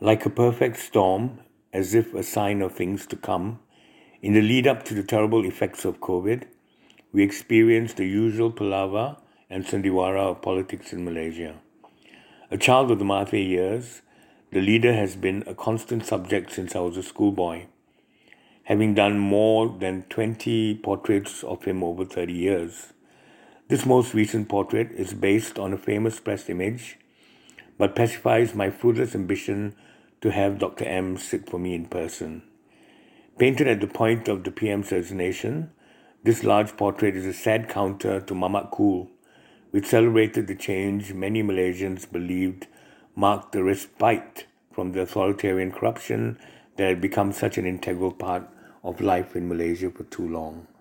Like a perfect storm, as if a sign of things to come, in the lead up to the terrible effects of COVID, we experienced the usual palaver and sandiwara of politics in Malaysia. A child of the Mahathir years, the leader has been a constant subject since I was a schoolboy, having done more than 20 portraits of him over 30 years. This most recent portrait is based on a famous press image, but pacifies my fruitless ambition to have Dr. M sit for me in person. Painted at the point of the PM's resignation, this large portrait is a sad counter to Mamat Kul, which celebrated the change many Malaysians believed marked the respite from the authoritarian corruption that had become such an integral part of life in Malaysia for too long.